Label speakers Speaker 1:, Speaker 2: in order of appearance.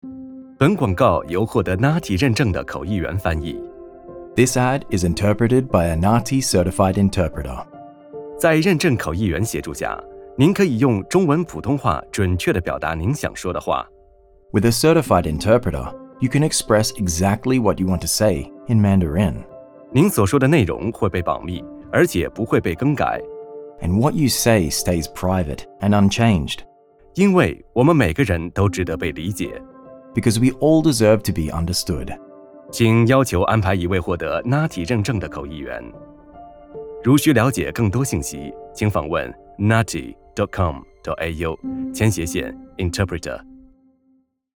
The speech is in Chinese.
Speaker 1: 本广告由获得 NATI 认证的口译员翻译。
Speaker 2: This ad is interpreted by a NATI certified interpreter.
Speaker 1: 在认证口译员协助下，您可以用中文普通话准确地表达您想说的话。
Speaker 2: With a certified interpreter, you can express exactly what you want to say in Mandarin.
Speaker 1: 您所说的内容会被保密，而且不会被更改。
Speaker 2: And what you say stays private and unchanged.
Speaker 1: 因为我们每个人都值得被理解。
Speaker 2: Because we all deserve to be understood.
Speaker 1: 请要求安排一位获得 NATI 认证的口译员。如需了解更多信息，请访问 nati.com.au/interpreter。